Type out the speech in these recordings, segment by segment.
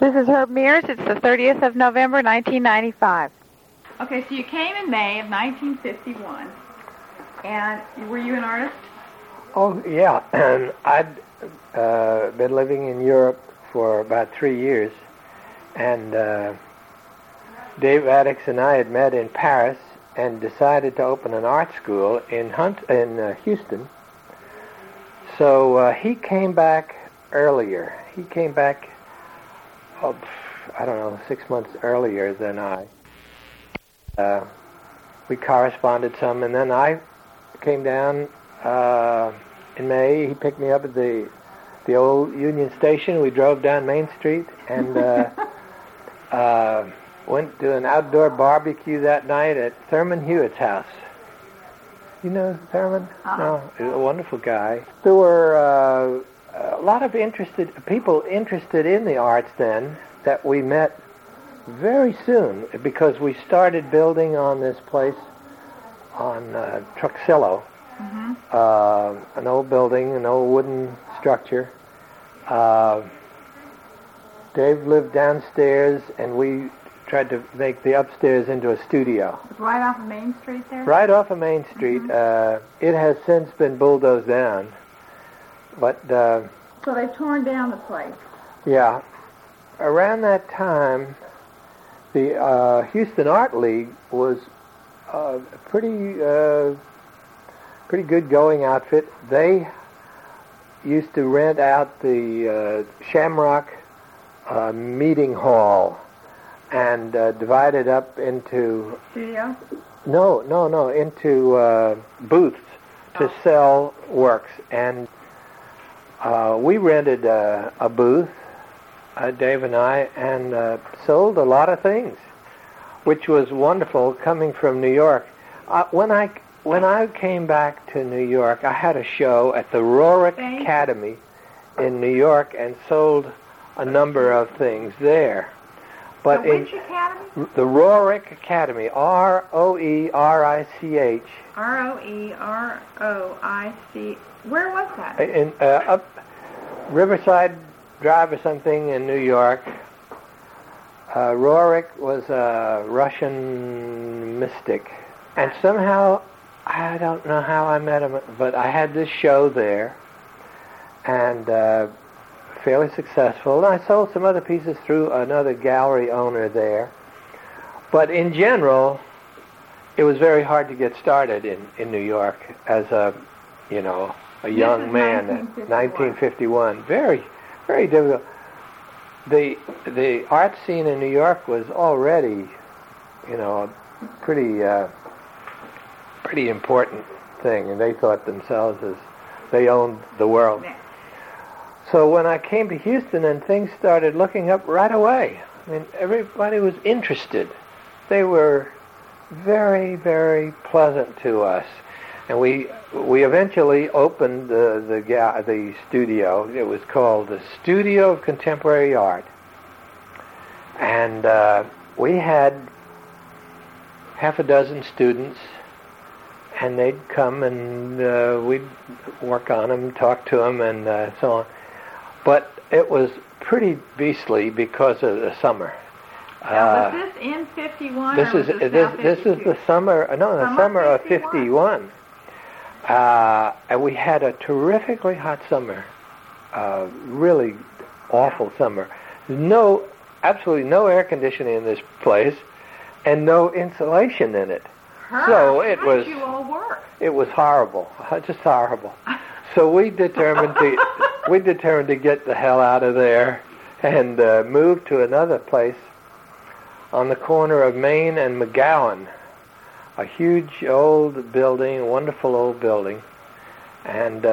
This is Herb Mears. It's the 30th of November, 1995. Okay, so you came in May of 1951, and were you an artist? Oh, yeah. I'd been living in Europe for about 3 years, and Dave Addix and I had met in Paris and decided to open an art school in Houston. So he came back earlier. He came back, I don't know, 6 months earlier than I. We corresponded some, and then I came down in May. He picked me up at the old Union Station. We drove down Main Street and went to an outdoor barbecue that night at Thurman Hewitt's house. You know Thurman? No, he's a wonderful guy. There were a lot of people interested in the arts then that we met very soon, because we started building on this place on Truxillo, an old building, an old wooden structure. Dave lived downstairs, and we tried to make the upstairs into a studio. It's right off of Main Street there? Right off of Main Street. It has since been bulldozed down. But so they've torn down the place. Yeah. Around that time, the Houston Art League was a pretty good going outfit. They used to rent out the Shamrock meeting hall and divide it up into... Studio? No, into booths to sell works. And we rented a booth, Dave and I, and sold a lot of things, which was wonderful coming from New York. When I came back to New York, I had a show at the Rorick Academy in New York and sold a number of things there. But which academy? The Rorick Academy, Roerich. Roeroic. Where was that? In up Riverside Drive or something in New York. Roerich was a Russian mystic, and somehow, I don't know how I met him, but I had this show there, and fairly successful. And I sold some other pieces through another gallery owner there. But in general, it was very hard to get started in New York as a young man. 1951. Very, very difficult. The art scene in New York was already, a pretty important thing, and they thought themselves as they owned the world. So when I came to Houston and things started looking up right away, I mean, everybody was interested. They were very, very pleasant to us. And we eventually opened the studio. It was called the Studio of Contemporary Art. And we had half a dozen students, and they'd come and we'd work on them, talk to them, and so on. But it was pretty beastly because of the summer. Was this in 51? This is the summer. No, the summer of 51. And we had a terrifically hot summer, really awful summer. Absolutely no air conditioning in this place, and no insulation in it. So it was. How did you all work? It was horrible, just horrible. So we determined to get the hell out of there and move to another place on the corner of Main and McGowan. A huge old building, a wonderful old building, and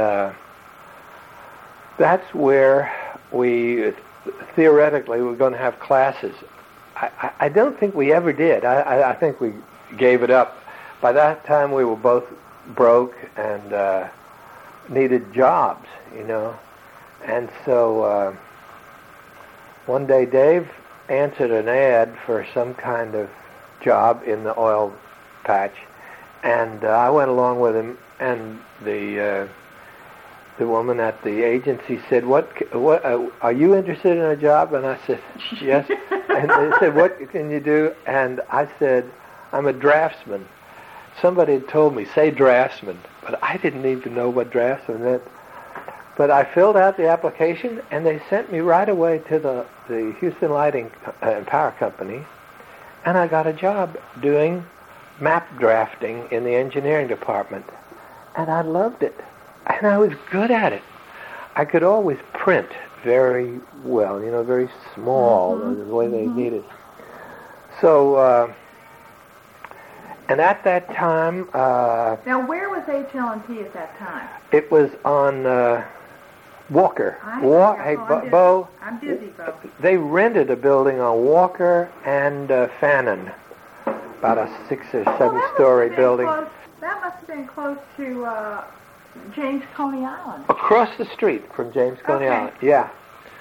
that's where we theoretically were going to have classes. I don't think we ever did. I think we gave it up. By that time, we were both broke and needed jobs, and so one day Dave answered an ad for some kind of job in the oil patch, and I went along with him, and the woman at the agency said, "What? Are you interested in a job?" And I said, "Yes." And they said, "What can you do?" And I said, "I'm a draftsman." Somebody had told me, "Say draftsman," but I didn't even know what draftsman meant. But I filled out the application, and they sent me right away to the Houston Lighting and Power Company, and I got a job doing map drafting in the engineering department, and I loved it, and I was good at it. I could always print very well, very small, the way they needed. So, and at that time... now, where was HL&T at that time? It was on Walker. Hey, Bo. I'm dizzy, Bo. They rented a building on Walker and Fannin, about a 6 or 7 story building. That must have been close to James Coney Island. Across the street from James Coney Island, yeah.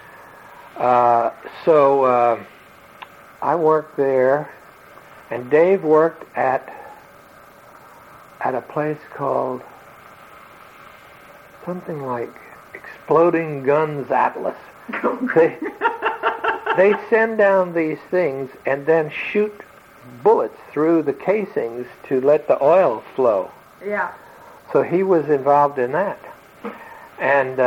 So I worked there, and Dave worked at a place called something like Exploding Guns Atlas. They send down these things and then shoot bullets through the casings to let the oil flow. Yeah. So he was involved in that. And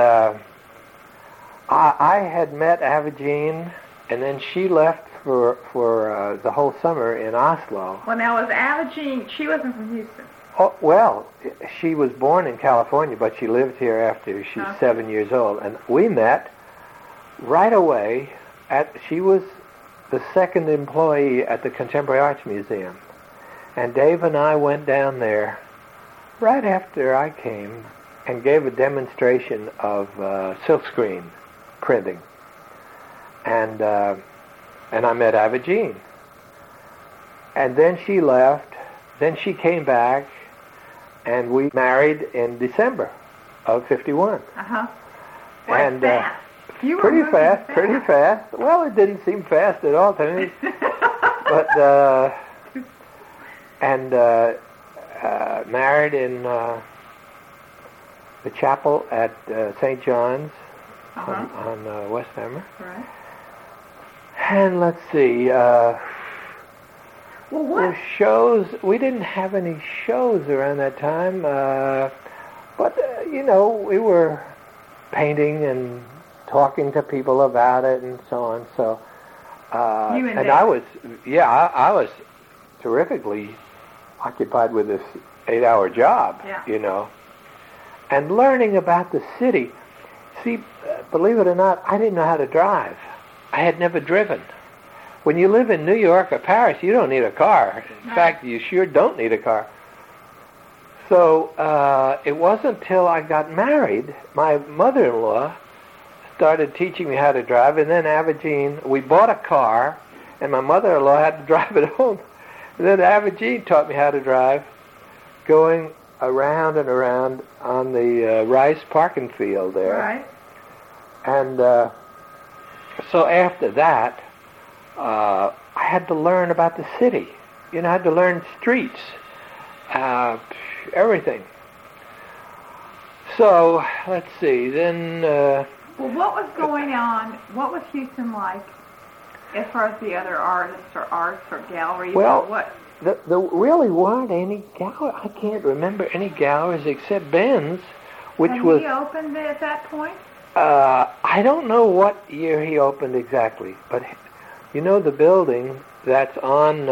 I had met Avagine, and then she left for the whole summer in Oslo. Well, now, was Avagine, she wasn't from Houston. Oh, well, she was born in California, but she lived here after she's 7 years old. And we met right away. She was the second employee at the Contemporary Arts Museum. And Dave and I went down there right after I came and gave a demonstration of silkscreen printing. And I met Avagine. And then she left. Then she came back, and we married in December of 51. Uh-huh. And fast. You were pretty fast. Well, it didn't seem fast at all to me. But married in the chapel at St. John's on West Hammer. Right. And let's see. Well, what? Shows, we didn't have any shows around that time, but, we were painting and talking to people about it and so on, so, and I was terrifically occupied with this 8-hour job, and learning about the city. See, believe it or not, I didn't know how to drive. I had never driven. When you live in New York or Paris, you don't need a car. In fact, you sure don't need a car. So it wasn't until I got married, my mother-in-law started teaching me how to drive, and then Avagine, we bought a car, and my mother-in-law had to drive it home. And then Avagine taught me how to drive, going around and around on the Rice parking field there. Right. And so after that, I had to learn about the city. I had to learn streets, everything. So, let's see, then... well, what was going on? What was Houston like as far as the other artists or arts or galleries? Well, or what? There really weren't any galleries. I can't remember any galleries except Ben's, which was... He opened it at that point? I don't know what year he opened exactly, but... the building that's on,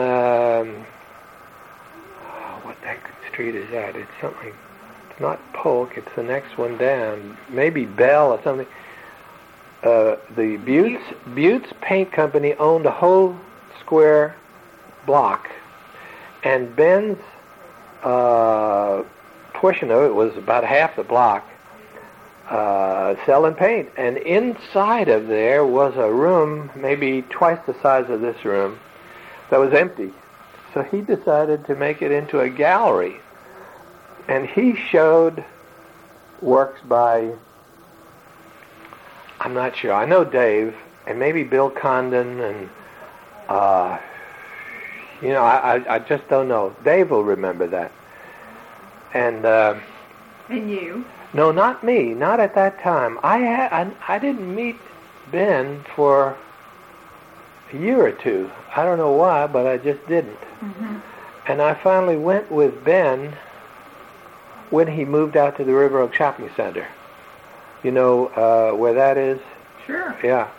what that street is that? It's something, it's not Polk, it's the next one down, maybe Bell or something. The Buttes Paint Company owned a whole square block, and Ben's portion of it was about half the block. Selling paint, and inside of there was a room maybe twice the size of this room that was empty. So he decided to make it into a gallery, and he showed works by, I'm not sure, I know Dave and maybe Bill Condon, and I just don't know. Dave will remember that. And And you? No, not me. Not at that time. I didn't meet Ben for a year or two. I don't know why, but I just didn't. Mm-hmm. And I finally went with Ben when he moved out to the River Oak Shopping Center. You know where that is? Sure. Yeah.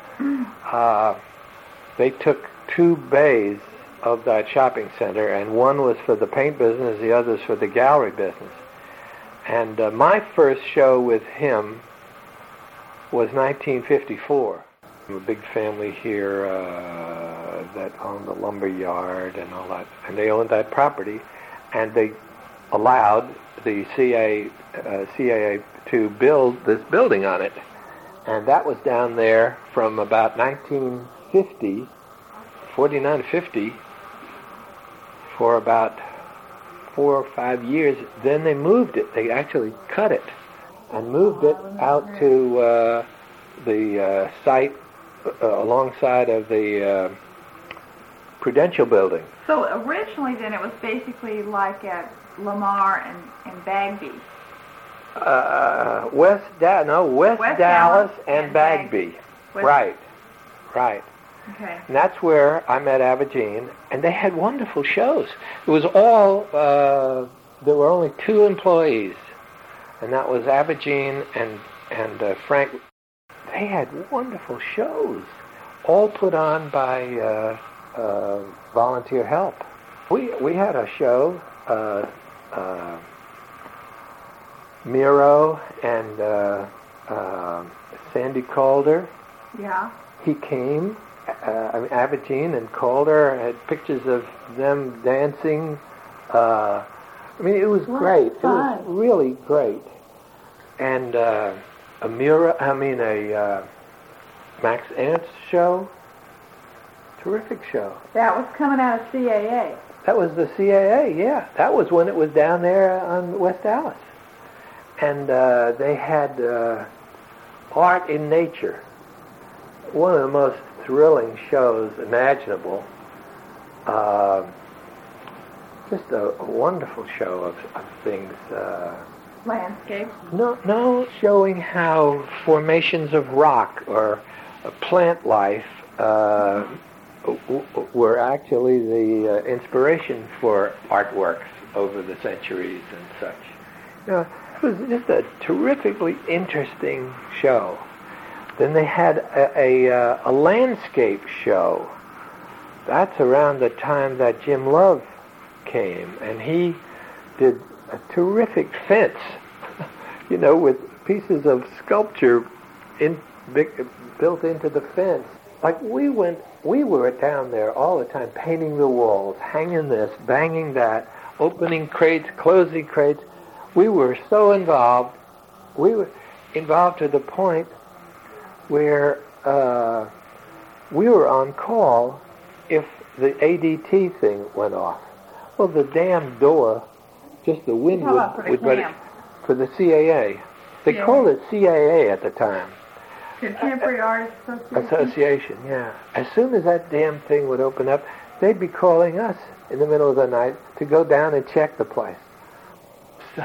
They took 2 bays of that shopping center, and one was for the paint business, the other was for the gallery business. And my first show with him was 1954. A big family here that owned the lumber yard and all that, and they owned that property, and they allowed the CAA to build this building on it. And that was down there from about 49 to 50, for about 4 or 5 years. Then they moved it. They actually cut it and moved it out to the site alongside of the Prudential Building. So originally then it was basically like at Lamar and Bagby. West Dallas and Bagby. Right. Okay. And that's where I met Abigine, and they had wonderful shows. It was all, there were only 2 employees, and that was Abigine and Frank. They had wonderful shows, all put on by volunteer help. We had a show, Miro and Sandy Calder. Yeah. He came. Abigine and Calder had pictures of them dancing. It was great. Fun. It was really great. And a Max Ernst show. Terrific show. That was coming out of CAA. That was the CAA, yeah. That was when it was down there on West Dallas. And they had Art in Nature. One of the most thrilling shows imaginable. Just a wonderful show of things. Landscape? No, showing how formations of rock or plant life were actually the inspiration for artworks over the centuries and such. It was just a terrifically interesting show. Then they had a landscape show. That's around the time that Jim Love came, and he did a terrific fence, with pieces of sculpture built into the fence. Like we were down there all the time painting the walls, hanging this, banging that, opening crates, closing crates. We were so involved. We were involved to the point where we were on call if the ADT thing went off. Well, the damn door, just the wind would for the CAA. They called it CAA at the time. Contemporary Art Association, yeah. As soon as that damn thing would open up, they'd be calling us in the middle of the night to go down and check the place. So,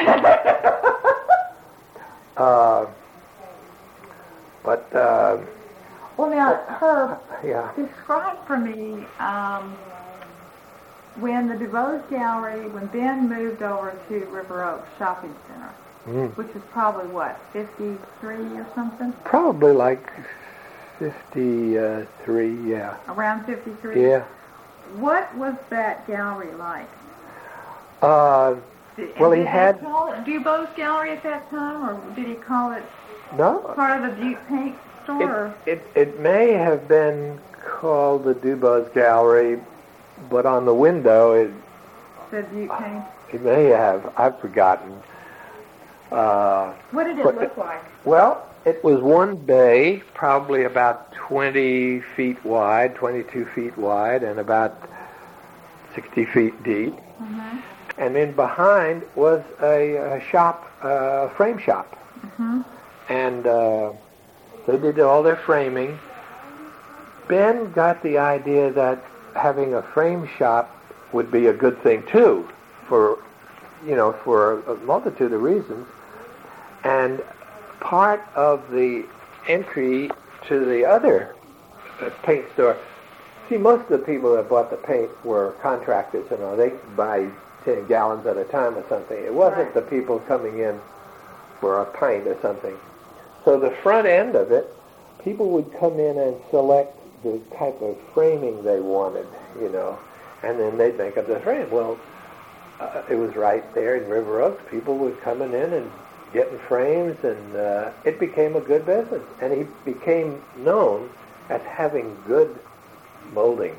well, now, Herb, describe for me when the DuBose Gallery, when Ben moved over to River Oaks Shopping Center, which was probably, 53 or something? Probably like 53, yeah. Around 53? Yeah. What was that gallery like? He had... Did he call it DuBose Gallery at that time, or did he call it part of the Butte Paint store? It may have been called the DuBose Gallery, but on the window it said Butte Paint. It may have. I've forgotten. What did it look like? Well, it was one bay, probably about 20 feet wide, 22 feet wide, and about 60 feet deep. Mm-hmm. And then behind was a shop, frame shop. Mm-hmm. And they did all their framing. Ben got the idea that having a frame shop would be a good thing, too, for for a multitude of reasons. And part of the entry to the other paint store, see, most of the people that bought the paint were contractors, they could buy 10 gallons at a time or something. It wasn't the people coming in for a pint or something. So the front end of it, people would come in and select the type of framing they wanted, and then they'd make up the frame. Well, it was right there in River Oaks. People were coming in and getting frames, and it became a good business. And he became known as having good moldings,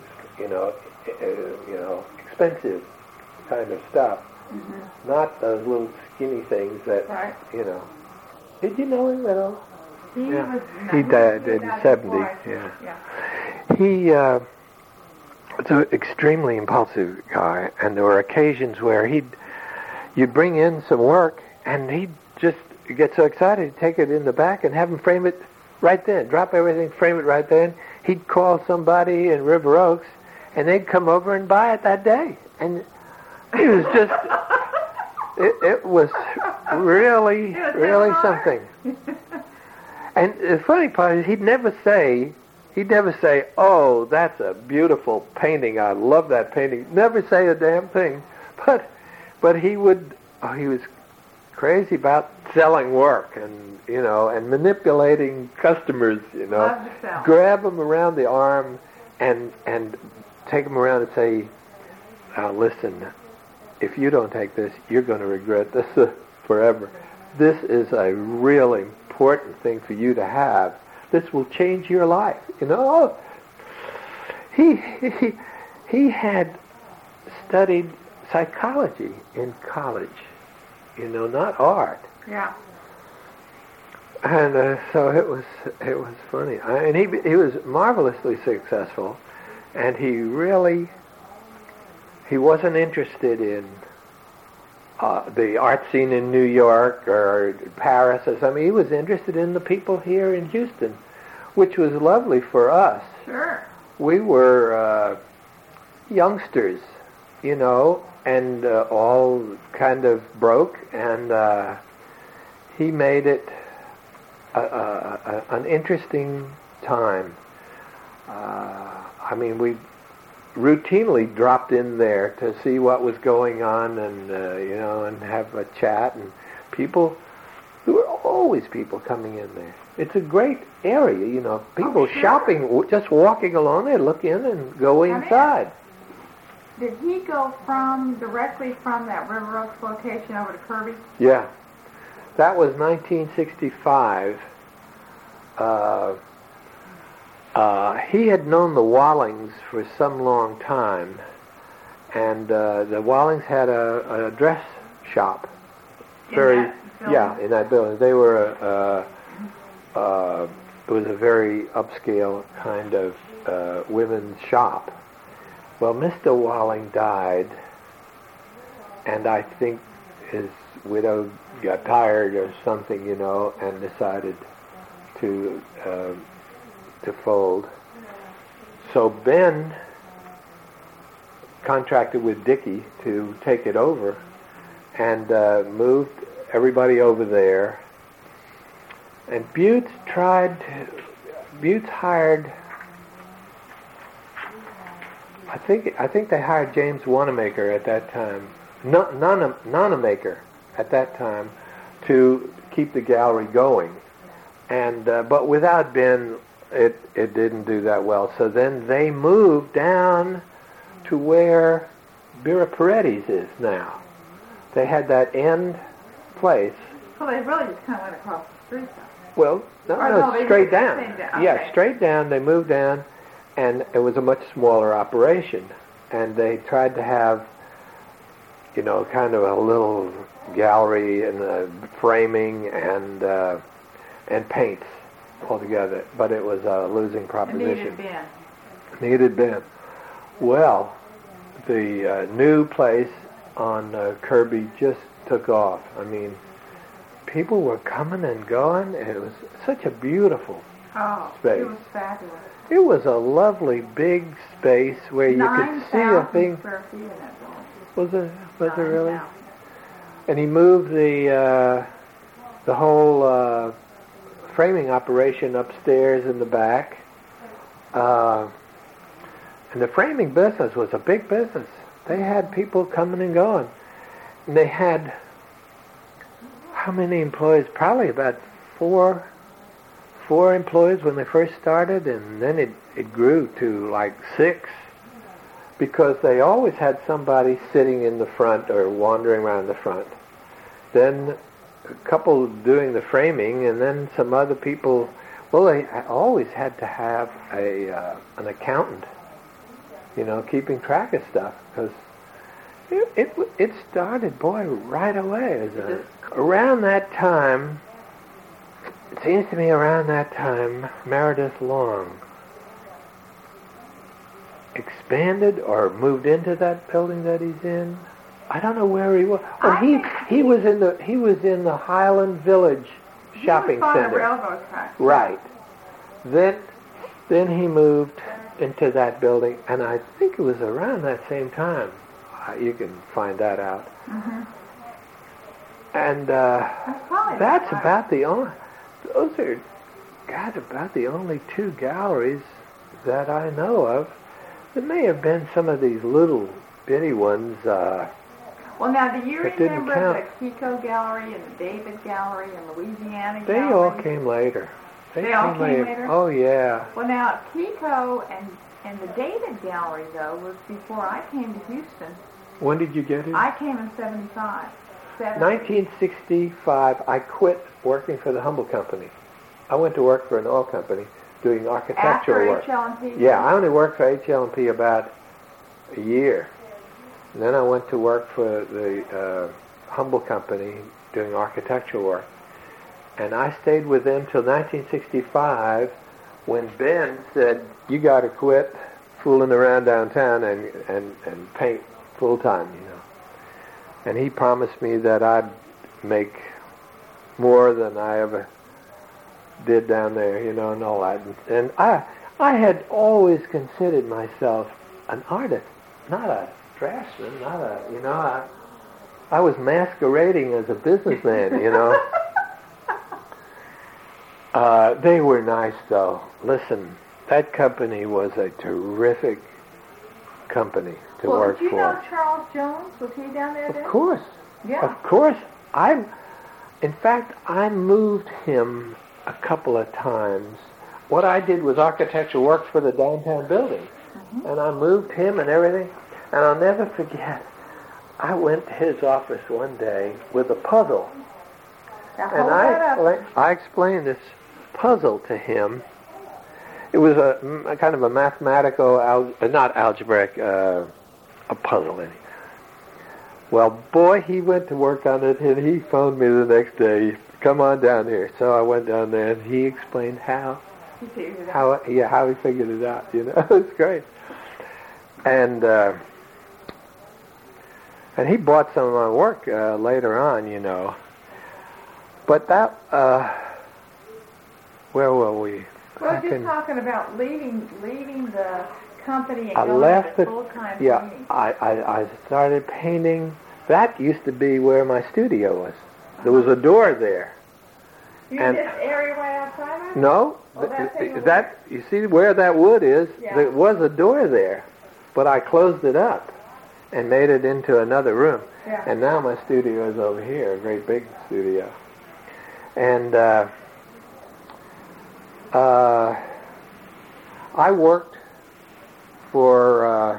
expensive kind of stuff, not those little skinny things that, Did you know him at all? He died in the 70s. He was an extremely impulsive guy, and there were occasions where you'd bring in some work, and he'd just get so excited he'd take it in the back and have him frame it right then, drop everything, frame it right then. He'd call somebody in River Oaks, and they'd come over and buy it that day. And it was just, it was really something. And the funny part is he'd never say, oh, that's a beautiful painting, I love that painting. Never say a damn thing. But he would, he was crazy about selling work and, and manipulating customers, grab them around the arm and take them around and say, listen, if you don't take this, you're going to regret this forever. This is a really important thing for you to have. This will change your life. He had studied psychology in college, not art. Yeah. And so it was funny. And he was marvelously successful, and he wasn't interested in the art scene in New York or Paris or something. He was interested in the people here in Houston, which was lovely for us. Sure. We were youngsters, and all kind of broke, and he made it an interesting time. We routinely dropped in there to see what was going on, and and have a chat. And there were always people coming in there. It's a great area, people shopping, just walking along there, look in and go inside. Did he go directly from that River Oaks location over to Kirby? Yeah. That was 1965. He had known the Wallings for some long time, and the Wallings had a dress shop. In that building. They were it was a very upscale kind of women's shop. Well, Mr. Walling died, and I think his widow got tired or something, and decided to fold. So Ben contracted with Dickie to take it over, and moved everybody over there. And Butz hired, I think they hired James Wanamaker at that time, Nonamaker at that time, to keep the gallery going. And but without Ben, it didn't do that well. So then they moved down to where Bira Paredes is now. They had that end place. So they really just kind of went across the street, though. Well, no, straight down. Okay. Yeah, straight down. They moved down, and it was a much smaller operation. And they tried to have, kind of a little gallery and framing and paints altogether. But it was a losing proposition. Needed Ben. Well, the new place on Kirby just took off. People were coming and going, and it was such a beautiful space. It was fabulous. It was a lovely big space where you could see a thing. 9,000 square feet in that building. Was it really? And he moved the whole framing operation upstairs in the back. And the framing business was a big business. They had people coming and going. And they had, how many employees? Probably about four employees when they first started, and then it grew to like 6, because they always had somebody sitting in the front or wandering around the front. Then a couple doing the framing, and then some other people. Well, they always had to have an accountant, keeping track of stuff, because it started, boy, right away. Around that time, it seems to me around that time, Meredith Long expanded or moved into that building that he's in. I don't know where he was. Oh, he was in the Highland Village shopping center. Railroad tracks. Right. Then he moved into that building, and I think it was around that same time. You can find that out. Mm-hmm. And that's about the only. Those are, God, about the only 2 galleries that I know of. There may have been some of these little bitty ones. Well, now, do you remember the Kiko Gallery and the David Gallery and Louisiana Gallery? They all came later. They all came later? Oh, yeah. Well, now, Kiko and the David Gallery, though, was before I came to Houston. When did you get it? I came in 75. 1965, I quit working for the Humble Company. I went to work for an oil company doing architectural work. After HL&P? Yeah, I only worked for HL&P about a year. And then I went to work for the Humble Company doing architectural work. And I stayed with them till 1965, when Ben said, "You got to quit fooling around downtown and paint full time, And he promised me that I'd make more than I ever did down there, and all that. And I had always considered myself an artist, not a draftsman, I was masquerading as a businessman, They were nice, though. Listen, that company was a terrific company to work for. Did you know Charles Jones? Was he down there then? Of course. Yeah. Of course. In fact, I moved him a couple of times. What I did was architectural work for the downtown building. Mm-hmm. And I moved him and everything. And I'll never forget, I went to his office one day with a puzzle. Now, and I explained this puzzle to him. It was a kind of a mathematical, not algebraic, a puzzle. Well, boy, he went to work on it, and he phoned me the next day, "Come on down here." So I went down there, and he explained how he figured it out. It was great. And he bought some of my work later on, But that, where were we? Well, just talking about leaving the company and going to full-time painting. I started painting. That used to be where my studio was. There was a door there. You in this area right outside of it? No. That you see where that wood is? Yeah. There was a door there, but I closed it up and made it into another room. Yeah. And now my studio is over here, a great big studio. And I worked for,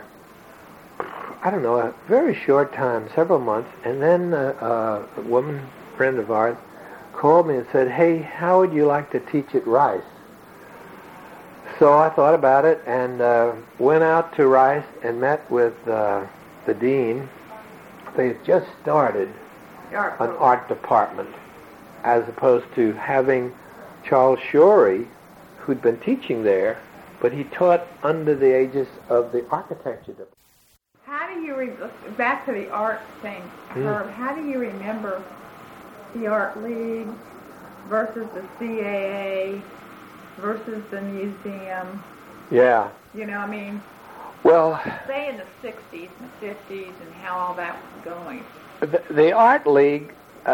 a very short time, several months, and then a woman friend of ours called me and said, "Hey, how would you like to teach at Rice?" So I thought about it and went out to Rice and met with the dean. They had just started an art department, as opposed to having Charles Shorey, who'd been teaching there, but he taught under the aegis of the architecture department. How do you, back to the art thing, Herb, how do you remember the Art League versus the CAA versus the museum? Yeah. Well, say in the 60s and 50s and how all that was going. the Art League,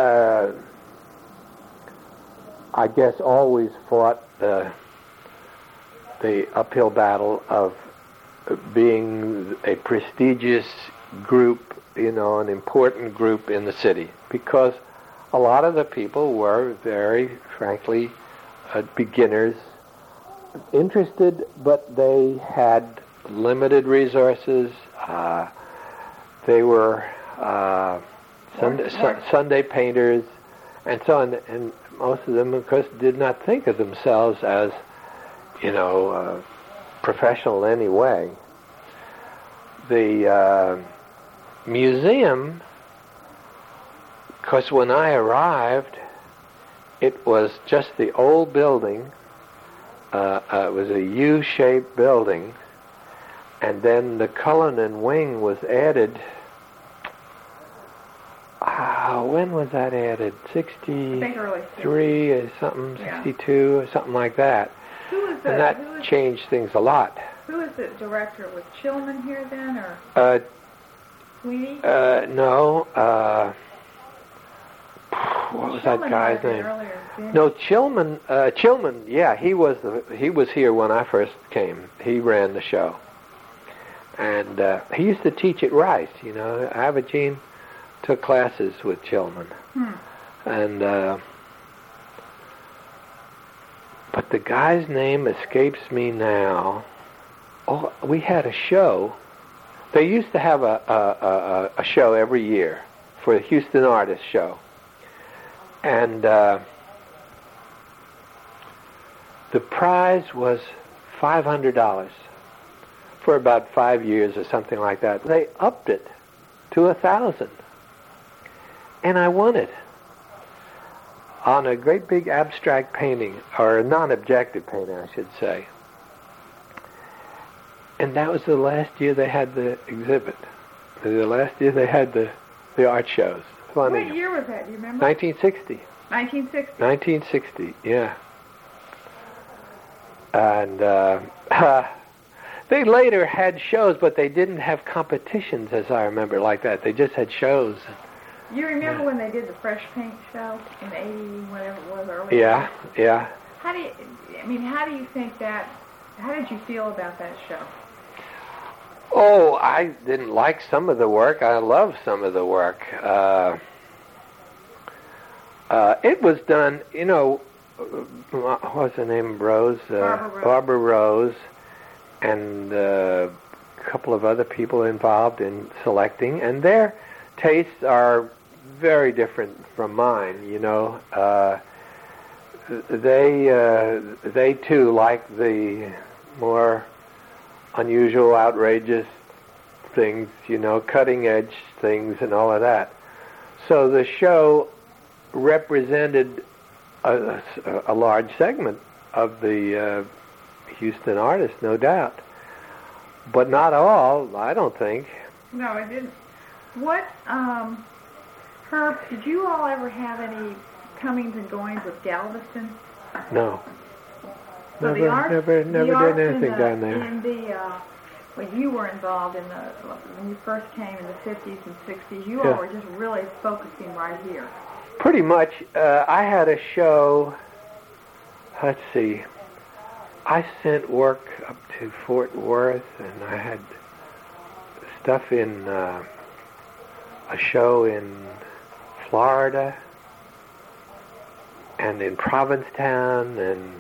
I guess, always fought the uphill battle of being a prestigious group, an important group in the city, because a lot of the people were very, frankly, beginners, interested, but they had limited resources. They were Sunday painters, and so on, and most of them, of course, did not think of themselves as, professional in any way. The museum, because when I arrived, it was just the old building. It was a U-shaped building, and then the Cullinan wing was added. When was that added? 63 or something, 62 or something like that. And that changed things a lot. Who was the director? Was Chilman here then, or Sweeney? No. What was that guy's name? No, Chilman. Chilman. Yeah, he was here when I first came. He ran the show, and he used to teach at Rice. Aberdeen took classes with Chilman, and but the guy's name escapes me now. Oh, we had a show. They used to have a show every year for the Houston Artist Show. And the prize was $500 for about 5 years or something like that. They upped it to $1,000. And I won it on a great big abstract painting, or a non-objective painting, I should say. And that was the last year they had the exhibit. The last year they had the art shows. Funny. What year was that? Do you remember? 1960. 1960. 1960, yeah. And they later had shows, but they didn't have competitions, as I remember, like that. They just had shows. You remember when they did the Fresh Paint show in 80, whatever it was, earlier? Yeah, yeah. How do you think that, how did you feel about that show? Oh, I didn't like some of the work. I loved some of the work. It was done, what was the name of Rose? Barbara Rose, and a couple of other people involved in selecting, and their tastes are very different from mine, They too like the more unusual, outrageous things, cutting edge things and all of that. So the show represented a large segment of the Houston artists, no doubt. But not all, I don't think. No, it didn't. What, Herb, did you all ever have any comings and goings with Galveston? No. So never did anything down there. When you were involved when you first came in the 50s and 60s, you all were just really focusing right here. Pretty much. I had a show, let's see, I sent work up to Fort Worth, and I had stuff in a show in Florida and in Provincetown, and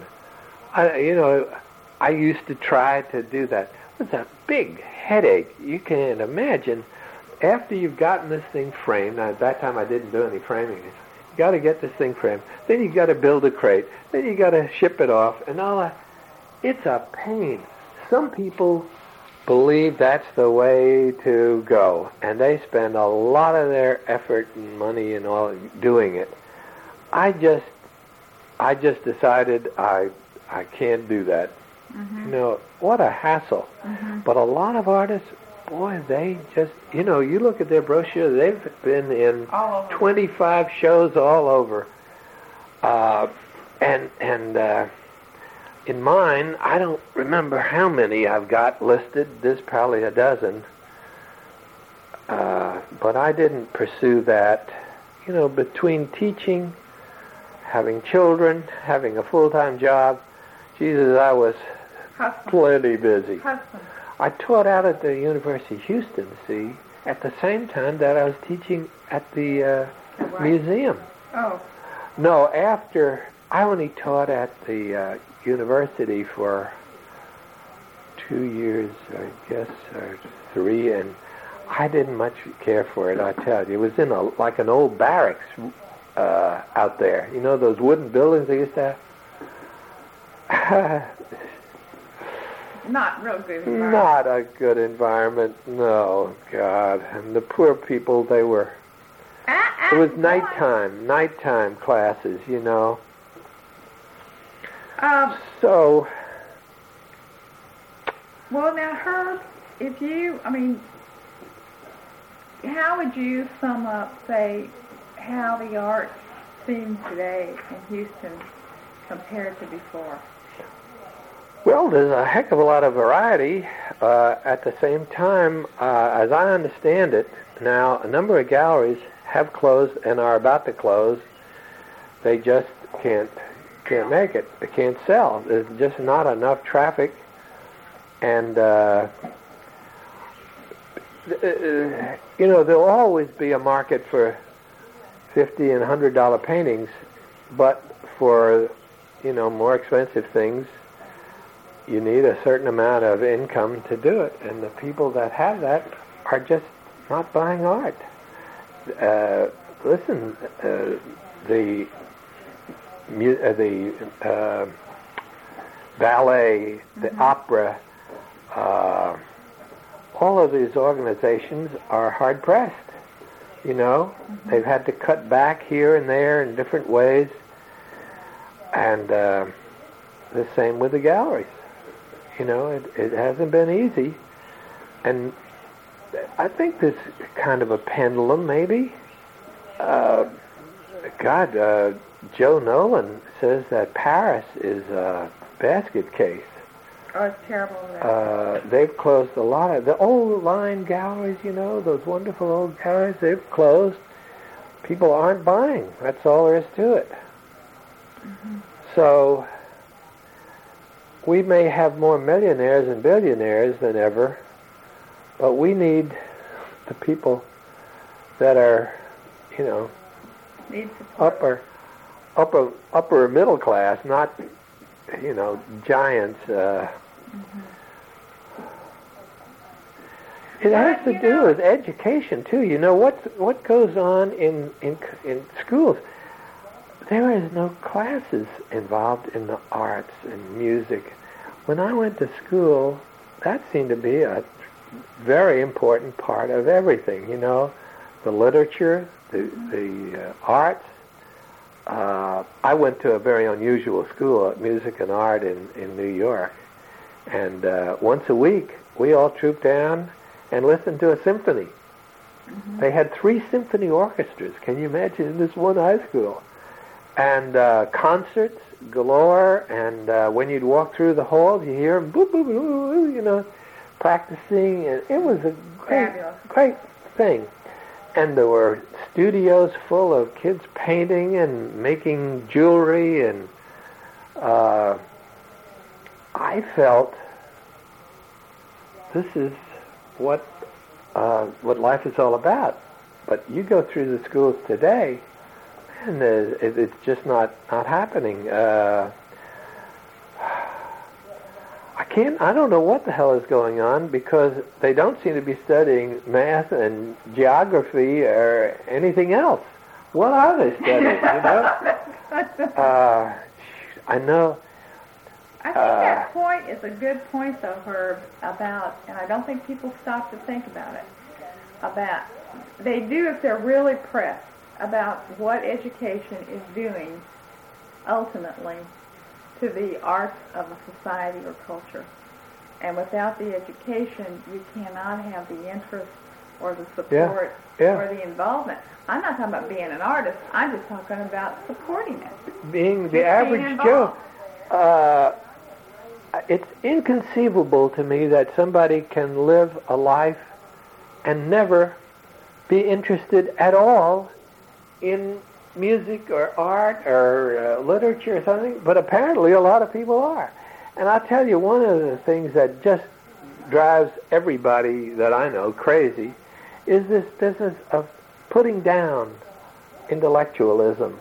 I used to try to do that. It was a big headache. You can't imagine. After you've gotten this thing framed, at that time I didn't do any framing. You got to get this thing framed. Then you got to build a crate. Then you got to ship it off, and all that. It's a pain. Some people believe that's the way to go, and they spend a lot of their effort and money and all doing it. I just decided I can't do that. Mm-hmm. What a hassle. Mm-hmm. But a lot of artists, boy, they just, you look at their brochure, they've been in 25 shows all over. And in mine, I don't remember how many I've got listed. There's probably a dozen. But I didn't pursue that. You know, between teaching, having children, having a full-time job, Jesus, I was plenty busy. I taught out at the University of Houston, see, at the same time that I was teaching at the museum. Oh. No, after, I only taught at the university for 2 years, I guess, or 3, and I didn't much care for it, I tell you. It was in like an old barracks out there. You know those wooden buildings they used to have? Not real good environment. Not a good environment, no, God. And the poor people, they were... It was nighttime classes, you know. So... Well, now, Herb, how would you sum up, say, how the arts seem today in Houston compared to before? Well, there's a heck of a lot of variety. At the same time, as I understand it, now a number of galleries have closed and are about to close. They just can't make it. They can't sell. There's just not enough traffic, and you know, there'll always be a market for $50 and $100 paintings, but for, you know, more expensive things, you need a certain amount of income to do it, and the people that have that are just not buying art. Listen, the ballet, the opera, all of these organizations are hard-pressed, you know. Mm-hmm. They've had to cut back here and there in different ways, and the same with the galleries. You know, it hasn't been easy, and I think there's kind of a pendulum, maybe. Joe Nolan says that Paris is a basket case. Oh, it's terrible there. They've closed a lot of the old line galleries, you know, those wonderful old galleries. They've closed. People aren't buying. That's all there is to it. Mm-hmm. So we may have more millionaires and billionaires than ever, but we need the people that are, you know, upper middle class, not, you know, giants. It has to do with education too. You know what goes on in schools. There is no classes involved in the arts and music. When I went to school, that seemed to be a very important part of everything. You know, the literature, the arts. I went to a very unusual school, music and art in New York, and once a week we all trooped down and listened to a symphony. Mm-hmm. They had 3 symphony orchestras. Can you imagine, in this one high school? And concerts galore, and when you'd walk through the halls, you hear them, boop, boop, boop, boop, you know, practicing, and it was a great thing. And there were studios full of kids painting and making jewelry, and I felt this is what life is all about. But you go through the schools today, and it's just not happening. I don't know what the hell is going on, because they don't seem to be studying math and geography or anything else. What are they studying, you know? I know. I think that point is a good point, though, Herb, about, and I don't think people stop to think about it, about, they do if they're really pressed about what education is doing, ultimately, to the arts of a society or culture. And without the education, you cannot have the interest or the support or the involvement. I'm not talking about being an artist. I'm just talking about supporting it. Being the average Joe. it's inconceivable to me that somebody can live a life and never be interested at all in music or art or literature or something, but apparently a lot of people are. And I'll tell you, one of the things that just drives everybody that I know crazy is this business of putting down intellectualism.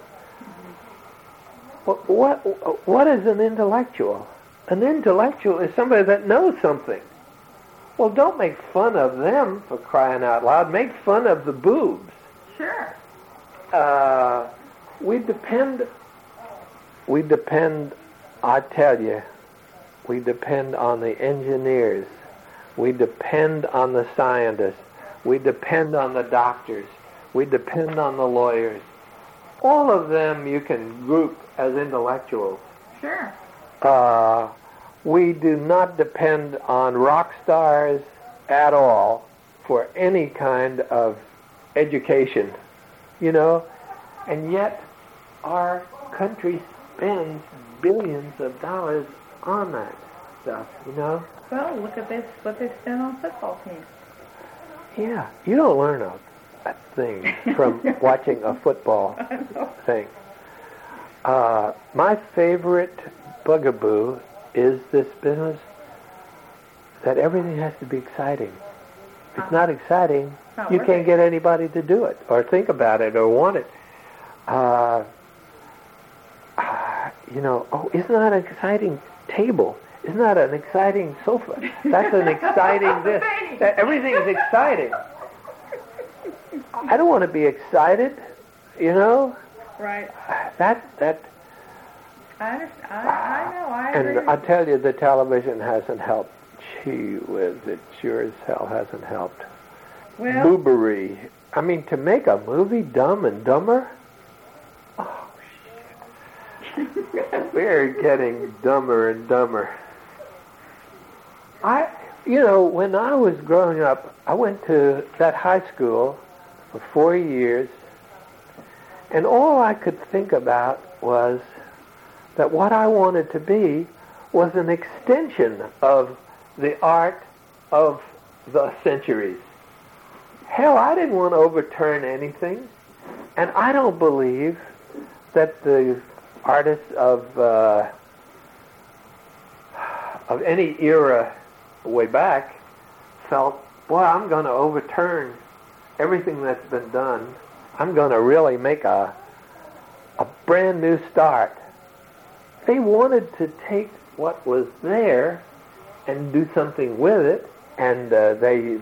What is an intellectual? An intellectual is somebody that knows something. Well, don't make fun of them, for crying out loud. Make fun of the boobs. Sure. We depend, I tell you, we depend on the engineers. We depend on the scientists. We depend on the doctors. We depend on the lawyers. All of them you can group as intellectuals. Sure. We do not depend on rock stars at all for any kind of education, you know, and yet our country spends billions of dollars on that stuff, you know. Well, look at this, what they spend on football teams. Yeah, you don't learn a thing from watching a football thing. My favorite bugaboo is this business that everything has to be exciting. If it's not exciting, you can't get anybody to do it or think about it or want it. You know, oh, isn't that an exciting table? Isn't that an exciting sofa? That's an exciting this. Everything is exciting. I don't want to be excited, you know? Right. That I understand. I know. I agree. And I tell you, the television hasn't helped. Gee whiz, it sure as hell hasn't helped. Well, Boobery. I mean, to make a movie Dumb and Dumber? Oh, shit. We're getting dumber and dumber. You know, when I was growing up, I went to that high school for 4 years, and all I could think about was that what I wanted to be was an extension of the art of the centuries. Hell, I didn't want to overturn anything, and I don't believe that the artists of any era way back felt, boy, I'm going to overturn everything that's been done. I'm going to really make a brand new start. They wanted to take what was there and do something with it, and they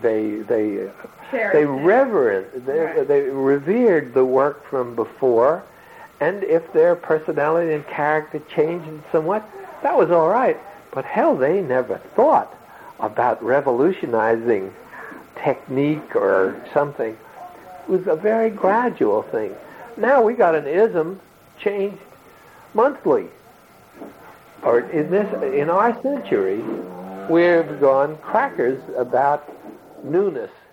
revered the work from before, and if their personality and character changed somewhat, that was all right. But hell, they never thought about revolutionizing technique or something. It was a very gradual thing. Now we got an ism changed monthly. Or in our century, we've gone crackers about newness.